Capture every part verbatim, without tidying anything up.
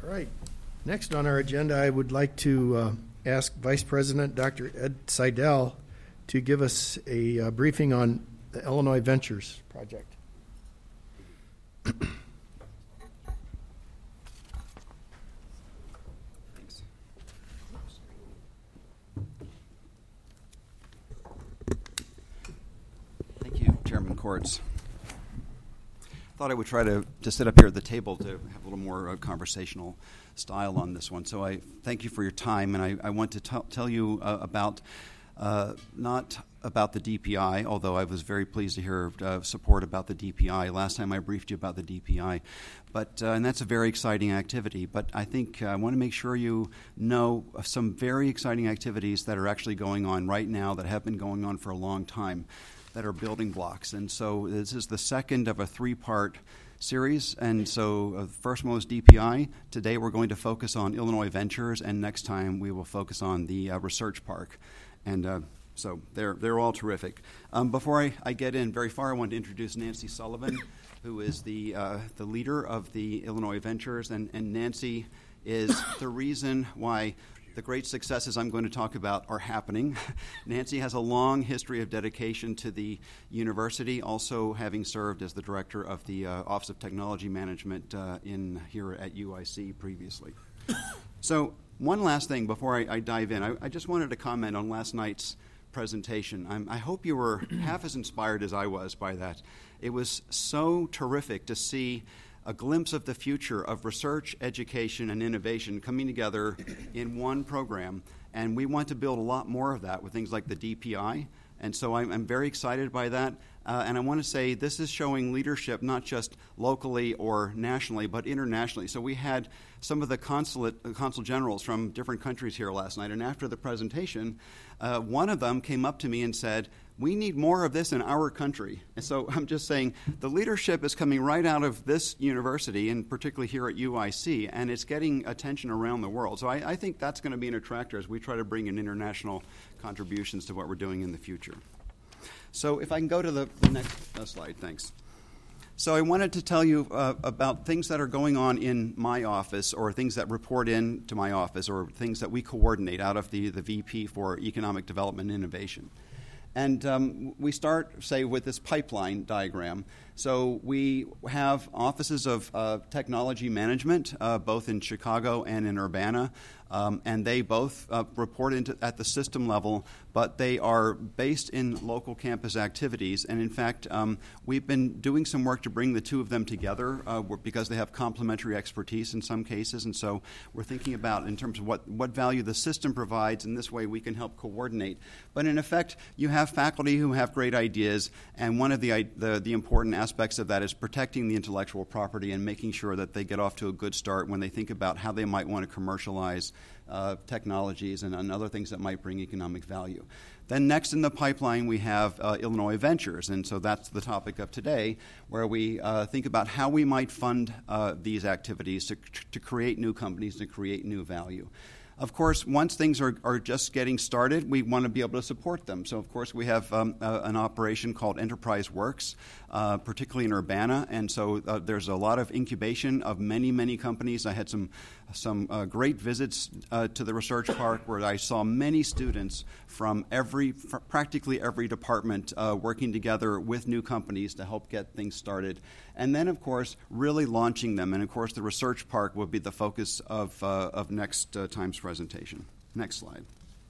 All right. Next on our agenda, I would like to uh, ask Vice President Doctor Ed Seidel to give us a uh, briefing on the Illinois Ventures project. Thanks. Thank you, Chairman Courts. I thought I would try to, to sit up here at the table to have a little more uh, conversational style on this one. So I thank you for your time, and I, I want to t- tell you uh, about, uh, not about the D P I, although I was very pleased to hear uh, support about the D P I. Last time I briefed you about the D P I, but uh, and that's a very exciting activity. But I think uh, I want to make sure you know of some very exciting activities that are actually going on right now that have been going on for a long time, that are building blocks. And so this is the second of a three-part series. And so uh, the first one was D P I. Today we're going to focus on Illinois Ventures, and next time we will focus on the uh, Research Park. And uh, so they're they're all terrific. Um, before I, I get in very far, I want to introduce Nancy Sullivan, who is the uh, the leader of the Illinois Ventures. And, and Nancy is the reason why the great successes I'm going to talk about are happening. Nancy has a long history of dedication to the university, also having served as the director of the uh, Office of Technology Management uh, in here at U I C previously. So one last thing before I, I dive in. I, I just wanted to comment on last night's presentation. I'm, I hope you were half as inspired as I was by that. It was so terrific to see a glimpse of the future of research, education, and innovation coming together in one program. And we want to build a lot more of that with things like the D P I. And so I'm, I'm very excited by that. Uh, and I want to say this is showing leadership not just locally or nationally, but internationally. So we had some of the consulate, uh, consul generals from different countries here last night. And after the presentation, uh, one of them came up to me and said, "We need more of this in our country." And so I'm just saying the leadership is coming right out of this university, and particularly here at U I C, and it's getting attention around the world. So I, I think that's going to be an attractor as we try to bring in international contributions to what we're doing in the future. So if I can go to the, the next uh, slide, thanks. So I wanted to tell you uh, about things that are going on in my office, or things that report in to my office, or things that we coordinate out of the, the V P for Economic Development and Innovation. And um, we start, say, with this pipeline diagram. So we have offices of uh, technology management, uh, both in Chicago and in Urbana, um, and they both uh, report into at the system level, but they are based in local campus activities. And in fact, um, we've been doing some work to bring the two of them together uh, because they have complementary expertise in some cases. And so we're thinking about in terms of what, what value the system provides, and this way we can help coordinate. But in effect, you have faculty who have great ideas, and one of the, the, the important aspects of that is protecting the intellectual property and making sure that they get off to a good start when they think about how they might want to commercialize uh, technologies and, and other things that might bring economic value. Then next in the pipeline, we have uh, Illinois Ventures, and so that's the topic of today, where we uh, think about how we might fund uh, these activities to, to create new companies, to create new value. Of course, once things are, are just getting started, we want to be able to support them. So, of course, we have um, uh, an operation called Enterprise Works, uh, particularly in Urbana, and so uh, there's a lot of incubation of many, many companies. I had some some uh, great visits uh, to the research park where I saw many students from every, fr- practically every department uh, working together with new companies to help get things started. And then, of course, really launching them. And, of course, the research park will be the focus of, uh, of next uh, time's presentation. Next slide.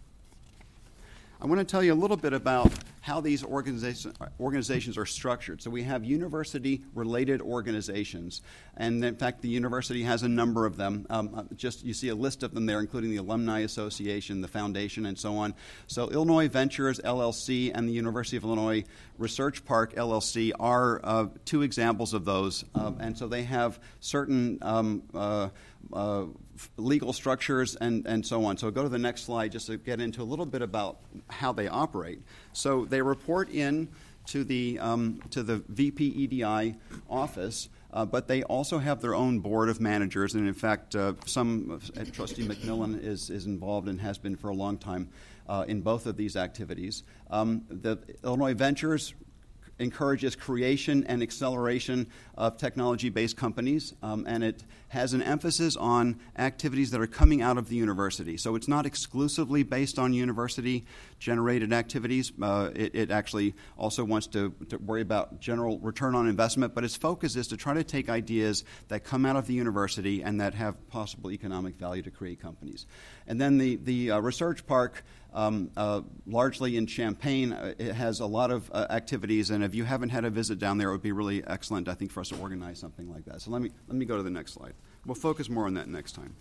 I want to tell you a little bit about how these organization, organizations are structured. So we have university-related organizations, and in fact, the university has a number of them. Um, just you see a list of them there, including the Alumni Association, the Foundation, and so on. So Illinois Ventures, L L C, and the University of Illinois Research Park, L L C, are uh, two examples of those. Um, and so they have certain um, uh, uh, legal structures and, and so on. So go to the next slide just to get into a little bit about how they operate. So they report in to the um, to the V P E D I office, uh, but they also have their own board of managers. And in fact, uh, some uh, Trustee McMillan is is involved and has been for a long time uh, in both of these activities. Um, the Illinois Ventures encourages creation and acceleration of technology-based companies, um, and it has an emphasis on activities that are coming out of the university. So it's not exclusively based on university-generated activities. Uh, it, it actually also wants to, to worry about general return on investment, but its focus is to try to take ideas that come out of the university and that have possible economic value to create companies. And then the, the uh, research park, um, uh, largely in Champaign, uh, it has a lot of uh, activities, and if you haven't had a visit down there, it would be really excellent, I think, for us to organize something like that. So let me, let me go to the next slide. We'll focus more on that next time.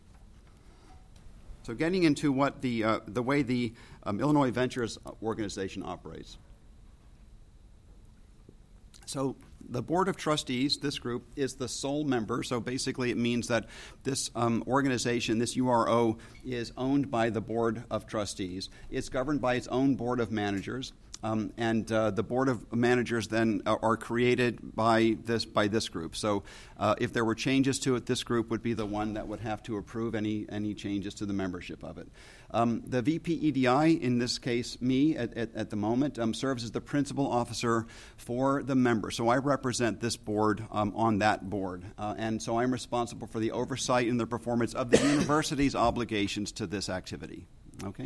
So getting into what the, uh, the way the um, Illinois Ventures organization operates. So the Board of Trustees, this group, is the sole member. So basically it means that this um, organization, this U R O, is owned by the Board of Trustees. It's governed by its own Board of Managers. Um, and uh, the Board of Managers then uh, are created by this by this group. So uh, if there were changes to it, this group would be the one that would have to approve any, any changes to the membership of it. Um, the V P E D I, in this case me at, at, at the moment, um, serves as the principal officer for the member. So I represent this board um, on that board. Uh, and so I'm responsible for the oversight and the performance of the university's obligations to this activity. Okay?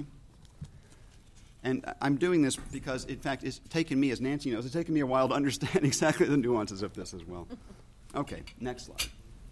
And I'm doing this because, in fact, it's taken me, as Nancy knows, it's taken me a while to understand exactly the nuances of this as well. Okay, next slide.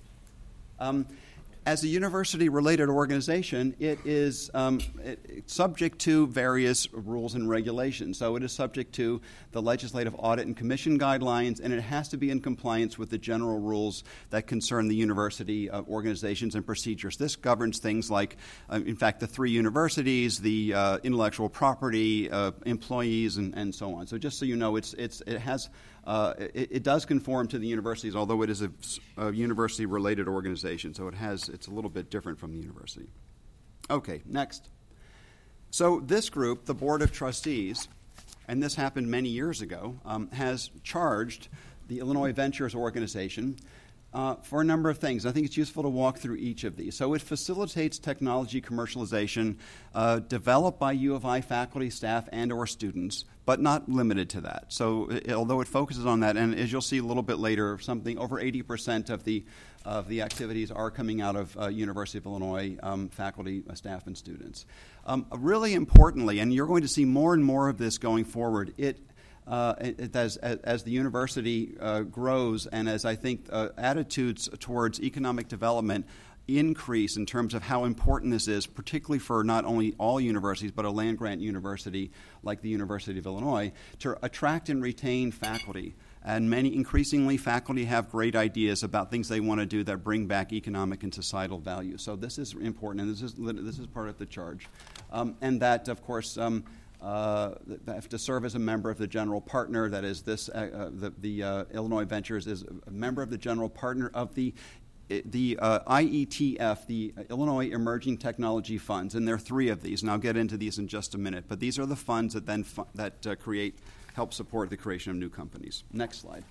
Um, as a university-related organization, it is um, it, it's subject to various rules and regulations. So it is subject to the legislative audit and commission guidelines, and it has to be in compliance with the general rules that concern the university uh, organizations and procedures. This governs things like, uh, in fact, the three universities, the uh, intellectual property, uh, employees, and, and so on. So just so you know, it's it's it has uh, it, it does conform to the universities, although it is a, a university-related organization. So it has it's a little bit different from the university. Okay, next. So this group, the Board of Trustees, and this happened many years ago, um, has charged the Illinois Ventures organization uh, for a number of things. I think it's useful to walk through each of these. So it facilitates technology commercialization uh, developed by U of I faculty, staff, and or students, but not limited to that. So it, although it focuses on that, and as you'll see a little bit later, something over eighty percent of the of the activities are coming out of uh, University of Illinois um, faculty, uh, staff, and students. Um, really importantly, and you're going to see more and more of this going forward, it, uh, it as, as the university uh, grows and as I think uh, attitudes towards economic development increase in terms of how important this is, particularly for not only all universities, but a land-grant university like the University of Illinois, to attract and retain faculty. And many, increasingly, faculty have great ideas about things they want to do that bring back economic and societal value. So this is important, and this is this is part of the charge. Um, and that, of course, um, uh, have to serve as a member of the general partner. That is, this uh, uh, the, the uh, Illinois Ventures is a member of the general partner of the the uh, I E T F, the Illinois Emerging Technology Funds, and there are three of these, and I'll get into these in just a minute. But these are the funds that then fu- that uh, create. help support the creation of new companies. Next slide.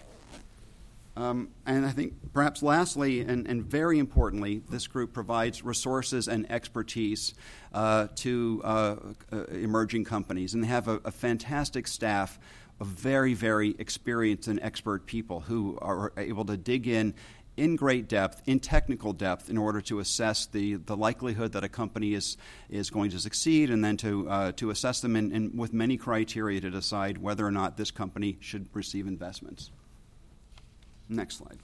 Um, and I think perhaps lastly and, and very importantly, this group provides resources and expertise uh, to uh, uh, emerging companies. And they have a, a fantastic staff of very, very experienced and expert people who are able to dig in in great depth, in technical depth, in order to assess the, the likelihood that a company is is going to succeed, and then to uh, to assess them in, in, with many criteria to decide whether or not this company should receive investments. Next slide.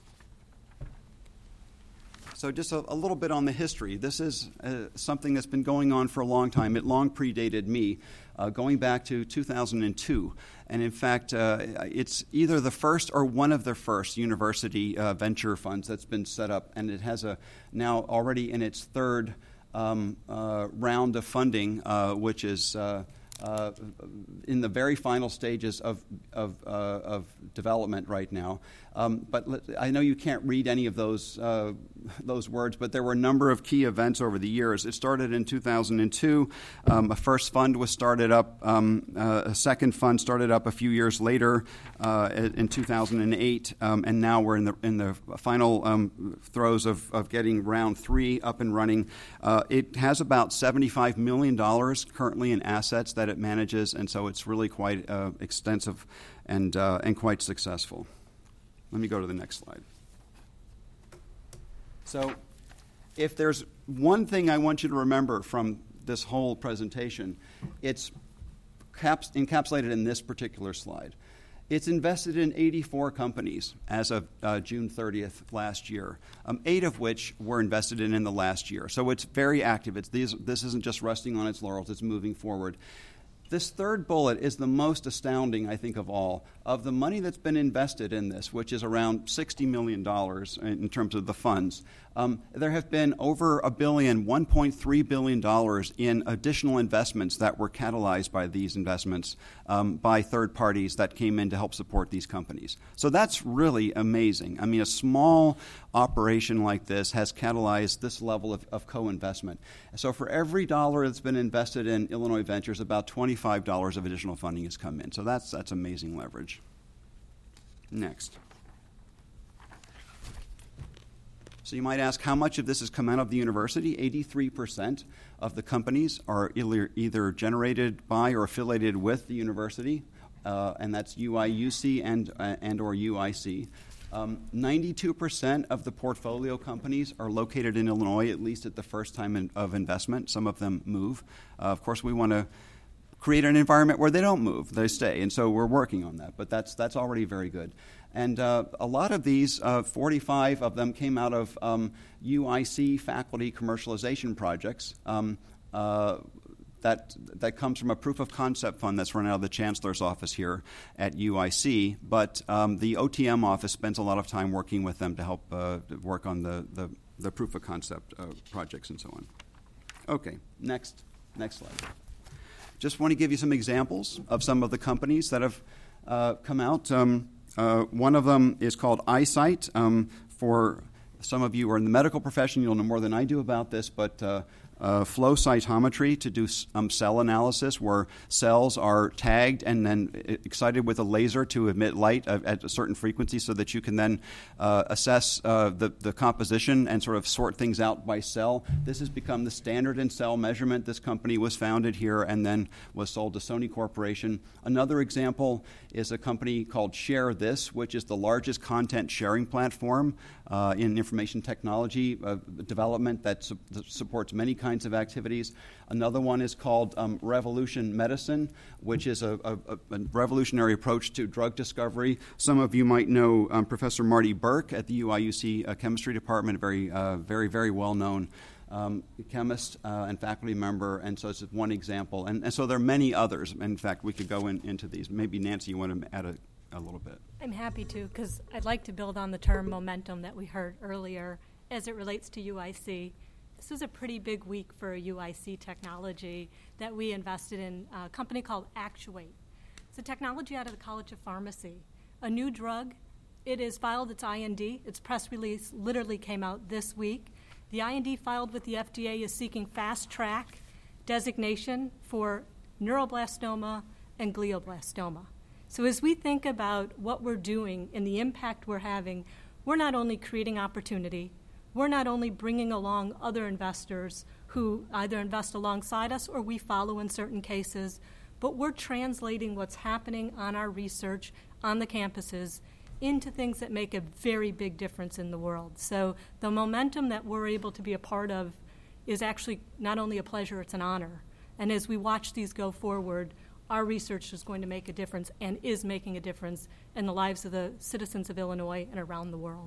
So just a, a little bit on the history. This is uh, something that's been going on for a long time. It long predated me, uh, going back to two thousand two. And in fact, uh, it's either the first or one of the first university uh, venture funds that's been set up. And it has a now already in its third um, uh, round of funding, uh, which is uh, uh, in the very final stages of, of, uh, of development right now. Um, but let, I know you can't read any of those uh, those words, but there were a number of key events over the years. It started in two thousand two. Um, a first fund was started up. Um, uh, a second fund started up a few years later uh, in two thousand eight, um, and now we're in the in the final um, throes of, of getting round three up and running. Uh, it has about seventy-five million dollars currently in assets that it manages, and so it's really quite uh, extensive and, uh, and quite successful. Let me go to the next slide. So if there's one thing I want you to remember from this whole presentation, it's caps- encapsulated in this particular slide. It's invested in eighty-four companies as of uh, June thirtieth last year, um, eight of which were invested in in the last year. So it's very active. It's these, this isn't just resting on its laurels. It's moving forward. This third bullet is the most astounding, I think, of all. Of the money that's been invested in this, which is around sixty million dollars in terms of the funds, um, there have been over a billion, one point three billion dollars in additional investments that were catalyzed by these investments um, by third parties that came in to help support these companies. So that's really amazing. I mean, a small operation like this has catalyzed this level of, of co-investment. So for every dollar that's been invested in Illinois Ventures, about twenty-five dollars of additional funding has come in. So that's that's amazing leverage. Next. So you might ask, how much of this has come out of the university? eighty-three percent of the companies are either, either generated by or affiliated with the university, uh, and that's U I U C and, uh, and or U I C. Um, ninety-two percent of the portfolio companies are located in Illinois, at least at the first time in, of investment. Some of them move. Uh, of course, we want to create an environment where they don't move, they stay, and so we're working on that, but that's that's already very good. And uh, a lot of these, uh, forty-five of them came out of um, U I C faculty commercialization projects. Um, uh, That, that comes from a proof of concept fund that's run out of the Chancellor's office here at U I C, but um, the O T M office spends a lot of time working with them to help uh, work on the, the, the proof of concept uh, projects and so on. Okay, next, next slide. Just want to give you some examples of some of the companies that have uh, come out. Um, uh, one of them is called iSight. Um, for some of you who are in the medical profession, you'll know more than I do about this, but uh, Uh, flow cytometry to do um, cell analysis where cells are tagged and then excited with a laser to emit light at, at a certain frequency so that you can then uh, assess uh, the, the composition and sort of sort things out by cell. This has become the standard in cell measurement. This company was founded here and then was sold to Sony Corporation. Another example is a company called Share This, which is the largest content sharing platform uh, in information technology uh, development that, su- that supports many kinds of activities. Another one is called um, Revolution Medicine, which is a, a, a revolutionary approach to drug discovery. Some of you might know um, Professor Marty Burke at the U I U C uh, Chemistry Department, a very, uh, very, very well-known um, chemist uh, and faculty member, and so it's one example. And, and so there are many others. In fact, we could go in, into these. Maybe, Nancy, you want to add a, a little bit? I'm happy to, because I'd like to build on the term momentum that we heard earlier as it relates to U I C. This was a pretty big week for U I C technology that we invested in a company called Actuate. It's a technology out of the College of Pharmacy. A new drug. It has filed its I N D. Its press release literally came out this week. The I N D filed with the F D A is seeking fast track designation for neuroblastoma and glioblastoma. So as we think about what we're doing and the impact we're having, we're not only creating opportunity, we're not only bringing along other investors who either invest alongside us or we follow in certain cases, but we're translating what's happening on our research on the campuses into things that make a very big difference in the world. So the momentum that we're able to be a part of is actually not only a pleasure, it's an honor. And as we watch these go forward, our research is going to make a difference and is making a difference in the lives of the citizens of Illinois and around the world.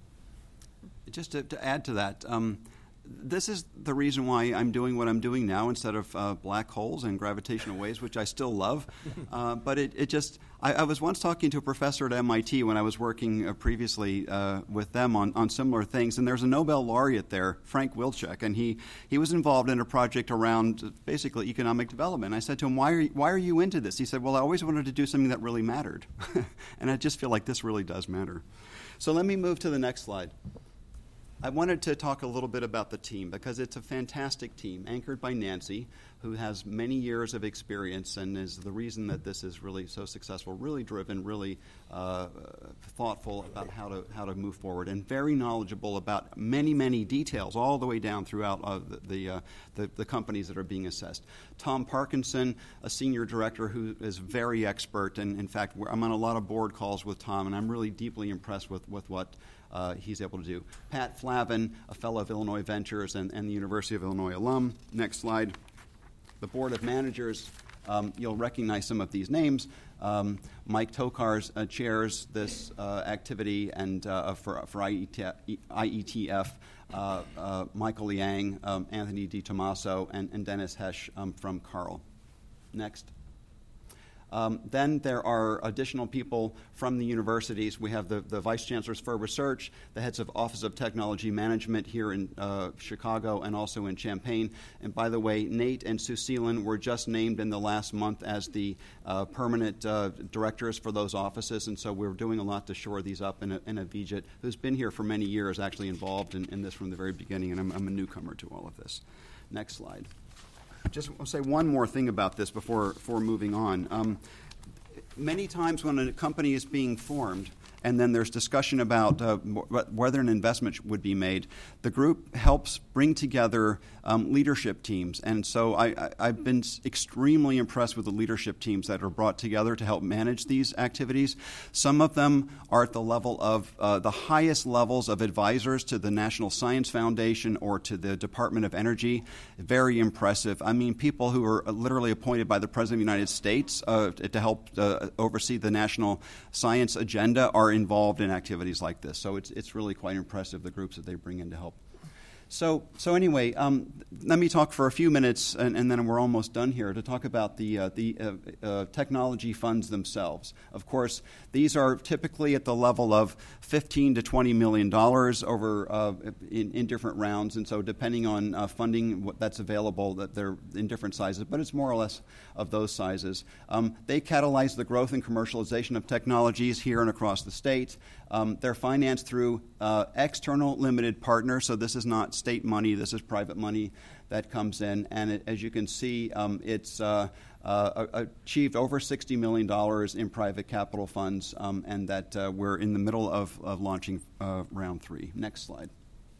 Just to, to add to that, um, this is the reason why I'm doing what I'm doing now instead of uh, black holes and gravitational waves, which I still love. Uh, but it, it just, I, I was once talking to a professor at M I T when I was working uh, previously uh, with them on, on similar things, and there's a Nobel laureate there, Frank Wilczek, and he, he was involved in a project around basically economic development. I said to him, why are, you, why are you into this? He said, well, I always wanted to do something that really mattered. And I just feel like this really does matter. So let me move to the next slide. I wanted to talk a little bit about the team because it's a fantastic team anchored by Nancy, who has many years of experience and is the reason that this is really so successful, really driven, really uh, thoughtful about how to how to move forward, and very knowledgeable about many, many details all the way down throughout uh, the the, uh, the the companies that are being assessed. Tom Parkinson, a senior director who is very expert, and in fact, we're, I'm on a lot of board calls with Tom, and I'm really deeply impressed with, with what Uh, he's able to do. Pat Flavin, a fellow of Illinois Ventures and, and the University of Illinois alum. Next slide. The Board of Managers, um, you'll recognize some of these names. Um, Mike Tokars uh, chairs this uh, activity and uh, for, for I E T F, uh, uh, Michael Yang, um, Anthony DiTomaso, and, and Dennis Hesch um, from Carl. Next. Um, then there are additional people from the universities. We have the, the Vice Chancellors for Research, the heads of Office of Technology Management here in uh, Chicago and also in Champaign. And by the way, Nate and Sue Seelan were just named in the last month as the uh, permanent uh, directors for those offices. And so we're doing a lot to shore these up. And, and Avijit, who's been here for many years, actually involved in, in this from the very beginning. And I'm, I'm a newcomer to all of this. Next slide. Just I'll say one more thing about this before, before moving on. Um, many times when a company is being formed and then there's discussion about uh, whether an investment would be made, the group helps bring together um, leadership teams. And so I, I, I've been extremely impressed with the leadership teams that are brought together to help manage these activities. Some of them are at the level of uh, the highest levels of advisors to the National Science Foundation or to the Department of Energy. Very impressive. I mean, people who are literally appointed by the President of the United States uh, to help uh, oversee the national science agenda are involved in activities like this. So it's it's really quite impressive, the groups that they bring in to help. So so anyway, um, let me talk for a few minutes, and, and then we're almost done here, to talk about the uh, the uh, uh, technology funds themselves. Of course, these are typically at the level of fifteen to twenty million dollars over uh, in, in different rounds, and so depending on uh, funding that's available, that they're in different sizes, but it's more or less of those sizes. Um, they catalyze the growth and commercialization of technologies here and across the state. Um, they're financed through uh, external limited partners, so this is not state money, this is private money that comes in. And it, as you can see, um, it's uh, uh, achieved over sixty million dollars in private capital funds, um, and that uh, we're in the middle of, of launching uh, round three. Next slide.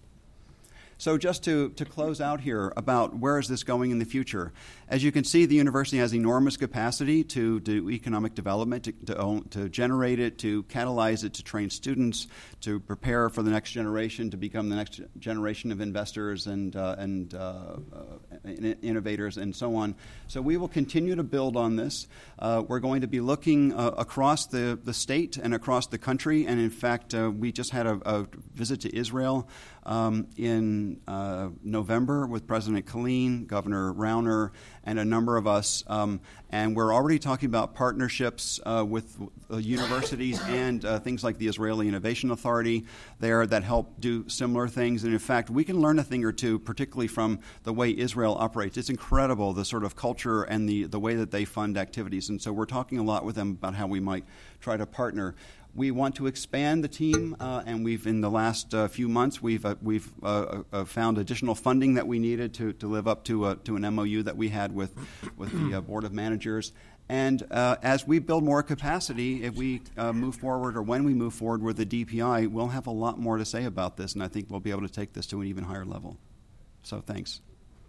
So just to, to close out here about where is this going in the future, as you can see, the university has enormous capacity to do economic development, to, to, own, to generate it, to catalyze it, to train students, to prepare for the next generation, to become the next generation of investors and, uh, and uh, uh, innovators and so on. So we will continue to build on this. Uh, we're going to be looking uh, across the, the state and across the country, and in fact, uh, we just had a, a visit to Israel Um, in uh, November with President Killeen, Governor Rauner, and a number of us. Um, and we're already talking about partnerships uh, with uh, universities and uh, things like the Israeli Innovation Authority there that help do similar things. And in fact, we can learn a thing or two, particularly from the way Israel operates. It's incredible, the sort of culture and the, the way that they fund activities. And so we're talking a lot with them about how we might try to partner. We want to expand the team, uh, and we've in the last uh, few months we've uh, we've uh, uh, found additional funding that we needed to, to live up to uh, to an M O U that we had with with the uh, Board of Managers. And uh, as we build more capacity, if we uh, move forward or when we move forward with the D P I, we'll have a lot more to say about this, and I think we'll be able to take this to an even higher level. So thanks.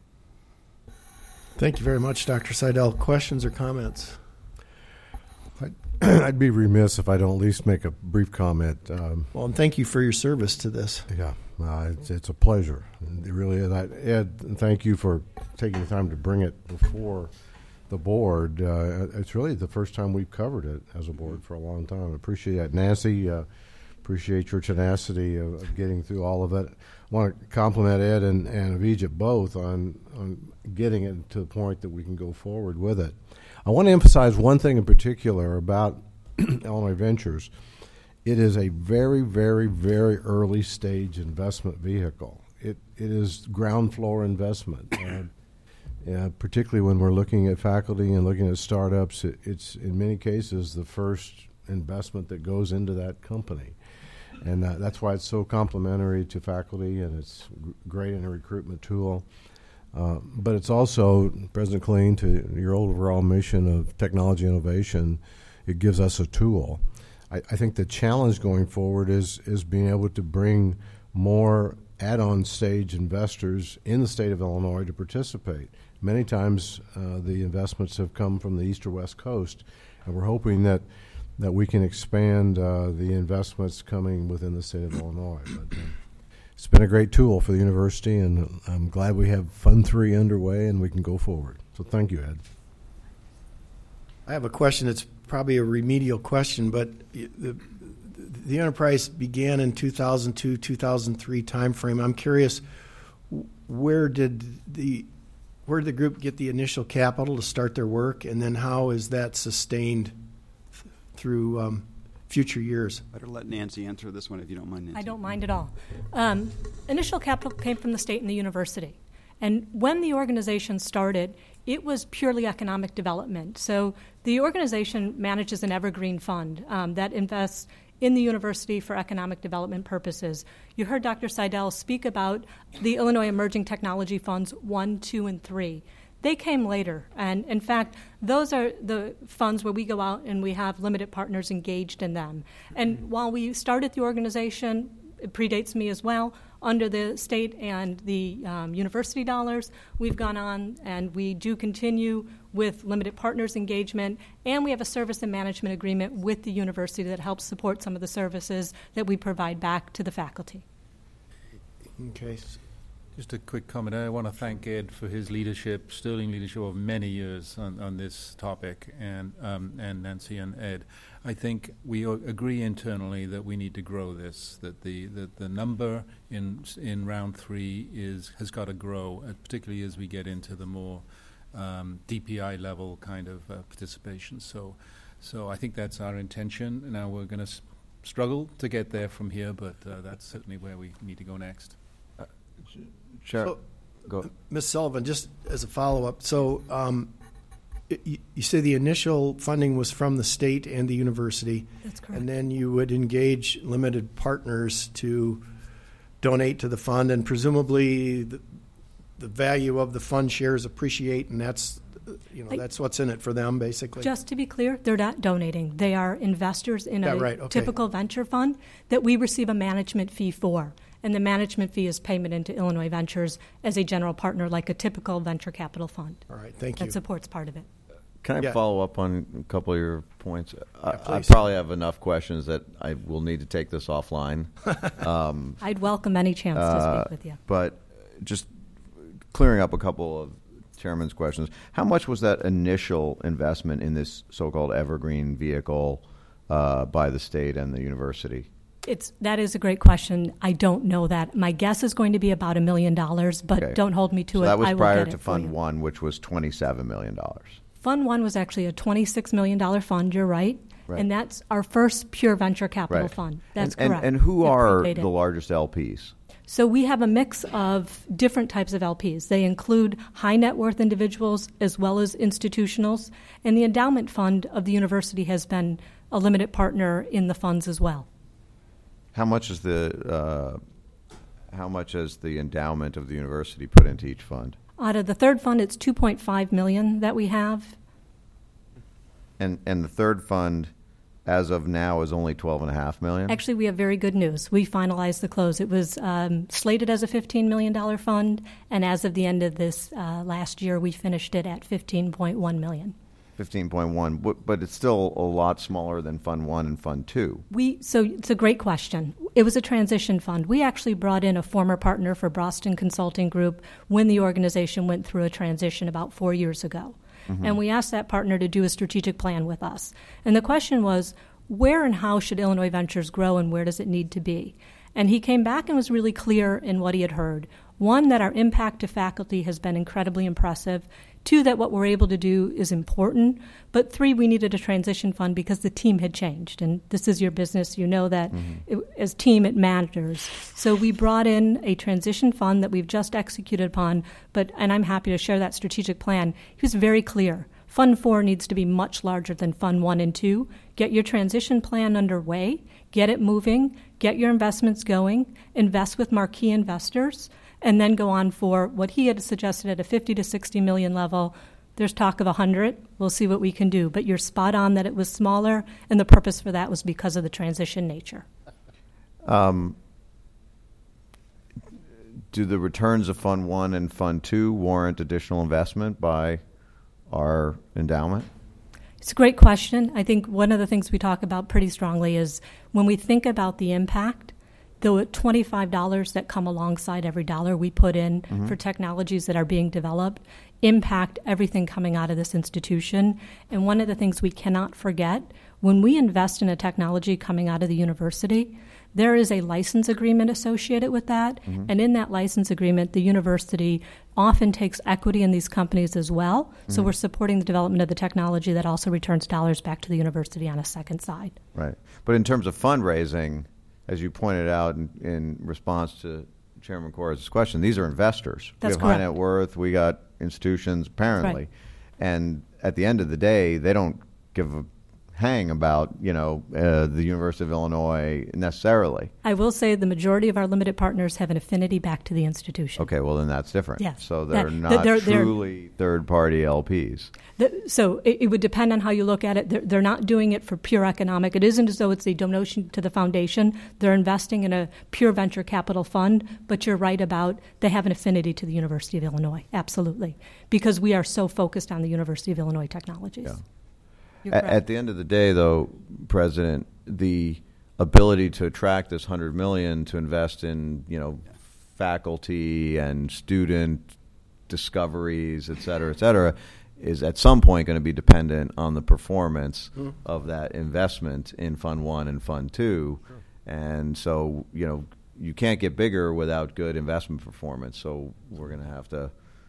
Thank you very much, Doctor Seidel. Questions or comments? I'd be remiss if I don't at least make a brief comment. Um, well, and thank you for your service to this. Yeah, uh, it's, it's a pleasure. It really is. I, Ed, thank you for taking the time to bring it before the board. Uh, it's really the first time we've covered it as a board for a long time. I appreciate that. Nancy, uh, appreciate your tenacity of, of getting through all of it. I want to compliment Ed and, and Avijit both on, on getting it to the point that we can go forward with it. I want to emphasize one thing in particular about Illinois Ventures. It is a very, very, very early stage investment vehicle. It it is ground floor investment, uh, uh, particularly when we're looking at faculty and looking at startups. It, it's in many cases the first investment that goes into that company, And uh, that's why it's so complementary to faculty, and it's g- great in a recruitment tool. Uh, but it's also, President Killeen, to your overall mission of technology innovation, it gives us a tool. I, I think the challenge going forward is is being able to bring more add-on stage investors in the state of Illinois to participate. Many times uh, the investments have come from the east or west coast, and we're hoping that that we can expand uh, the investments coming within the state of Illinois. But, uh, it's been a great tool for the university, and I'm glad we have Fund three underway and we can go forward. So thank you, Ed. I have a question that's probably a remedial question, but the, the enterprise began in two thousand two, two thousand three timeframe. I'm curious, where did the where did the group get the initial capital to start their work, and then how is that sustained th- through um, future years? Better let Nancy answer this one if you don't mind, Nancy. I don't mind at all. Um, initial capital came from the state and the university. And when the organization started, it was purely economic development. So the organization manages an evergreen fund um, that invests in the university for economic development purposes. You heard Doctor Seidel speak about the Illinois Emerging Technology Funds one, two, and three. They came later, and in fact, those are the funds where we go out and we have limited partners engaged in them. And while we started the organization, it predates me as well, under the state and the um, university dollars, we've gone on and we do continue with limited partners engagement, and we have a service and management agreement with the university that helps support some of the services that we provide back to the faculty. Okay. Just a quick comment. I want to thank Ed for his leadership, sterling leadership of many years on, on this topic, and um, and Nancy and Ed. I think we o- agree internally that we need to grow this. That the that the number in in round three is has got to grow, uh, particularly as we get into the more um, D P I level kind of uh, participation. So, so I think that's our intention. Now we're going to s- struggle to get there from here, but uh, that's certainly where we need to go next. Sure. So, Go. Miz Sullivan, just as a follow-up, so um, you, you say the initial funding was from the state and the university. That's correct. And then you would engage limited partners to donate to the fund, and presumably the, the value of the fund shares appreciate, and that's you know I, that's what's in it for them, basically. Just to be clear, they're not donating. They are investors in Yeah, a right, okay. typical venture fund that we receive a management fee for. And the management fee is payment into Illinois Ventures as a general partner, like a typical venture capital fund. All right, thank That you. supports part of it. Can I Yeah. follow up on a couple of your points? I, I please. probably have enough questions that I will need to take this offline. um, I'd welcome any chance to uh, speak with you. But just clearing up a couple of Chairman's questions. How much was that initial investment in this so-called evergreen vehicle uh, by the state and the university? It's that is a great question. I don't know that. My guess is going to be about a million dollars, but Okay. don't hold me to so it. that was I will prior get to it for Fund you. One, which was twenty-seven million dollars. Fund One was actually a twenty-six million dollars fund. You're right. Right. And that's our first pure venture capital Right. fund. That's and, correct. And, and who It are predated. the largest L Ps? So we have a mix of different types of L Ps. They include high net worth individuals as well as institutionals. And the endowment fund of the university has been a limited partner in the funds as well. How much is the uh, how much has the endowment of the university put into each fund? Out of the third fund, it's two point five million dollars that we have. And and the third fund, as of now, is only twelve and a half million. Actually, we have very good news. We finalized the close. It was um, slated as a fifteen million dollars fund, and as of the end of this uh, last year, we finished it at fifteen point one million dollars. Fifteen point one, but, but it's still a lot smaller than Fund One and Fund Two. We so it's a great question. It was a transition fund. We actually brought in a former partner for Boston Consulting Group when the organization went through a transition about four years ago. Mm-hmm. And we asked that partner to do a strategic plan with us. And the question was, where and how should Illinois Ventures grow, and where does it need to be? And he came back and was really clear in what he had heard. One, that our impact to faculty has been incredibly impressive. Two, that what we're able to do is important. But three, we needed a transition fund because the team had changed. And this is your business. You know that mm-hmm. it, as team, it matters. So we brought in a transition fund that we've just executed upon. But and I'm happy to share that strategic plan. He was very clear. Fund four needs to be much larger than Fund one and two. Get your transition plan underway, get it moving, get your investments going, invest with marquee investors, and then go on for what he had suggested at a fifty to sixty million level. There's talk of one hundred. We'll see what we can do. But you're spot on that it was smaller, and the purpose for that was because of the transition nature. Um, do the returns of Fund one and Fund two warrant additional investment by our endowment? It's a great question. I think one of the things we talk about pretty strongly is when we think about the impact, the twenty-five dollars that come alongside every dollar we put in mm-hmm. for technologies that are being developed impact everything coming out of this institution. And one of the things we cannot forget, when we invest in a technology coming out of the university, there is a license agreement associated with that. Mm-hmm. And in that license agreement, the university often takes equity in these companies as well. Mm-hmm. So we're supporting the development of the technology that also returns dollars back to the university on a second side. Right. But in terms of fundraising, as you pointed out in, in response to Chairman Corres' question, these are investors. That's we have correct. high net worth, we got institutions, apparently. Right. And at the end of the day, they don't give a hang about, you know, uh, the University of Illinois necessarily. I will say the majority of our limited partners have an affinity back to the institution. Okay, well, then that's different. Yes. So they're That- not they're- they're- truly third-party L Ps. The, so it, it would depend on how you look at it. They're, they're not doing it for pure economic. It isn't as though it's a donation to the foundation. They're investing in a pure venture capital fund, but you're right about they have an affinity to the University of Illinois, absolutely, because we are so focused on the University of Illinois technologies. Yeah. You're At, correct. at the end of the day, though, President, the ability to attract this hundred million dollars to invest in, you know, faculty and student discoveries, et cetera, et cetera, is at some point going to be dependent on the performance mm. of that investment in Fund One and Fund Two, sure. And so, you know, you can't get bigger without good investment performance. So we're going to have to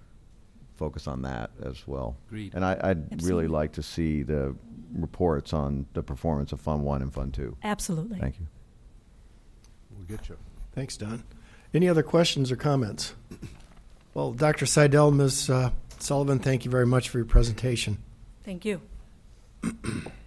focus on that as well. Agreed. And I, I'd Absolutely. really like to see the reports on the performance of Fund One and Fund Two. Absolutely. Thank you. We'll get you. Thanks, Don. Any other questions or comments? Well, Doctor Seidel, Miz Uh, Sullivan, thank you very much for your presentation. Thank you.